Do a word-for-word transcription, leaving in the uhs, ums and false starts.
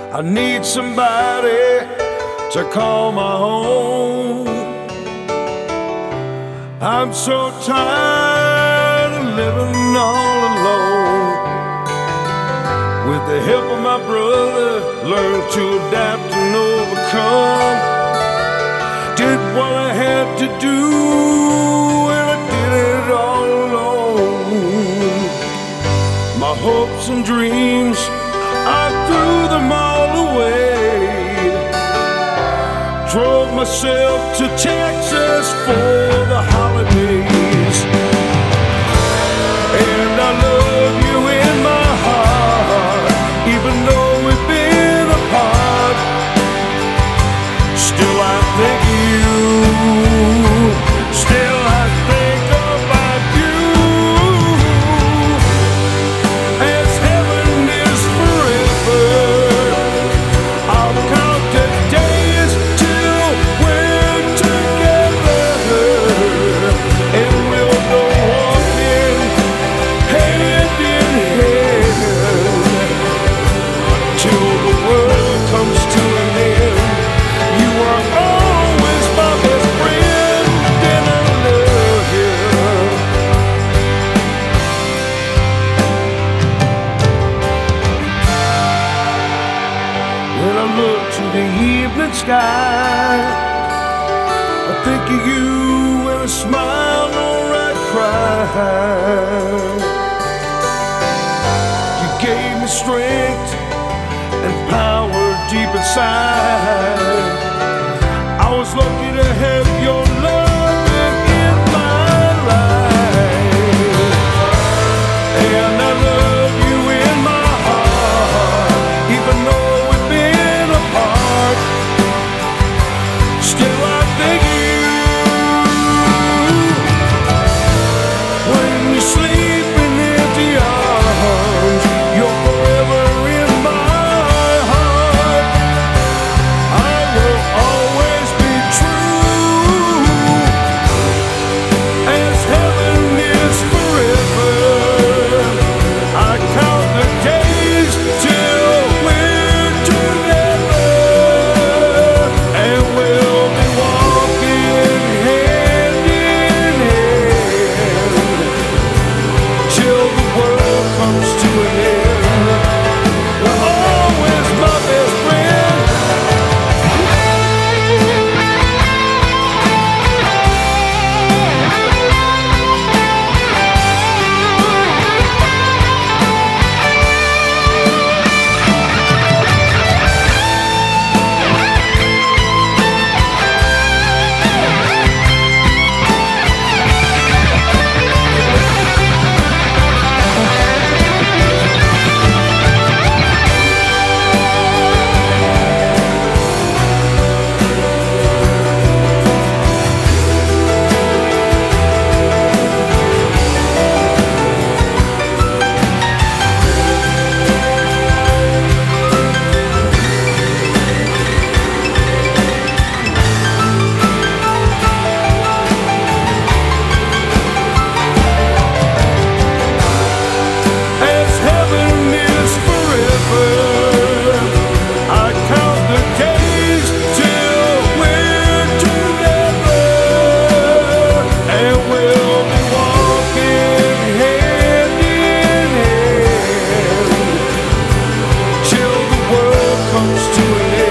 I need somebody to call my own. I'm so tired of living all alone. With the help of my brother, learned to adapt and overcome. Did what I had to do, and I did it all alone. My hopes and dreams, I threw them all away. Drove myself to Texas for the holidays. And I love you in my heart, even though we've been apart. Still I think of you, still I think about you. As heaven is forever, I'll count the days till we're together. And we'll go walking hand in hand till the world comes to an end. You are always my best friend, and I love you. When I look to the evening sky, I think of you and a smile or I cry. You gave me strength and power deep inside. I was lucky to have your love in my life. And I love you in my heart, even though we've been apart. Still I think of you when you sleep in empty arms. You're forever in my heart. I will always be true. As heaven is forever, I count the days till we're together. And we'll be walking hand in hand till the world comes to an end. You're always my best friend. As heaven is forever, I count the days till we're together. And we'll be walking hand in hand till the world comes to an end.